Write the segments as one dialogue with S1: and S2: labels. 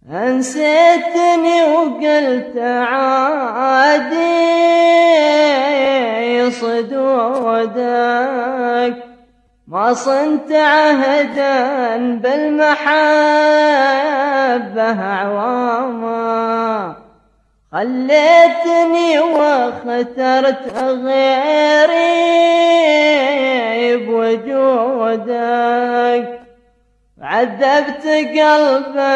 S1: أنسيتني وقلت عادي صدودك، ما صنت عهدا بالمحبة عواما، خليتني واخترت غيري بوجودك، عذبت قلبا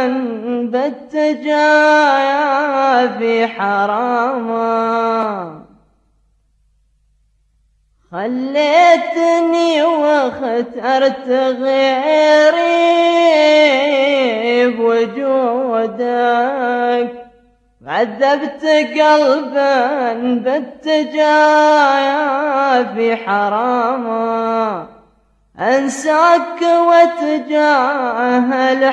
S1: بالتجافي حراما، خليتني واخترت غيري بوجودك، عذبت قلبا بالتجافي حراما، أنساك واتجاهل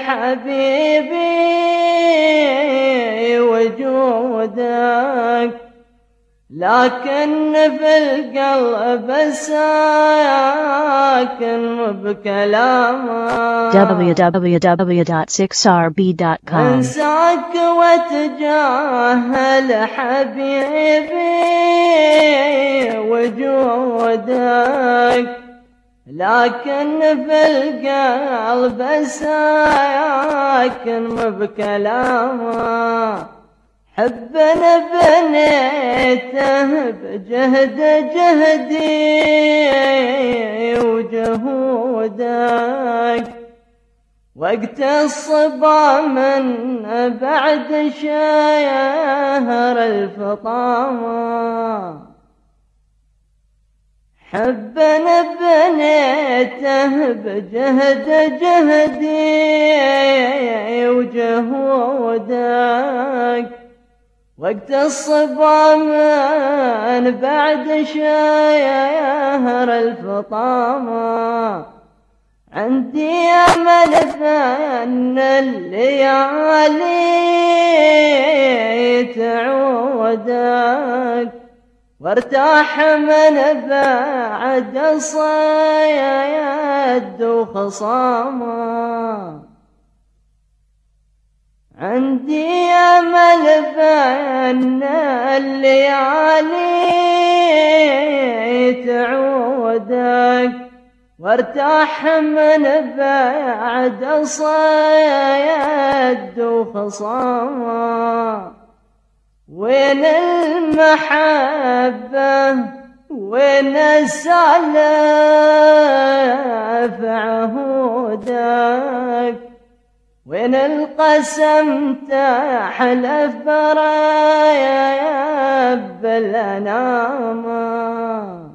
S1: حبيبي وجودك، لكن في القلب ساكن بكلامك.
S2: www.6rb.com.
S1: أنساك واتجاهل حبيبي وجودك، لكن في القلب ساكن بكلامه، حبنا بنيته بجهد جهدي وجهودك، وقت الصبا من بعد شهر الفطامة، حبنا بنيته بجهد جهدي وجهودك، وقت الصبا من بعد شهر الفطامة، عندي أمل فأن الليالي تعودك، وارتاح من بعد صيد وخصامة، عندي أمل بأن الليالي تعودك، وارتاح من بعد صيد وخصامة، وين المحبة وين السلف عهودك، وين القسم تحلف برب الأنام.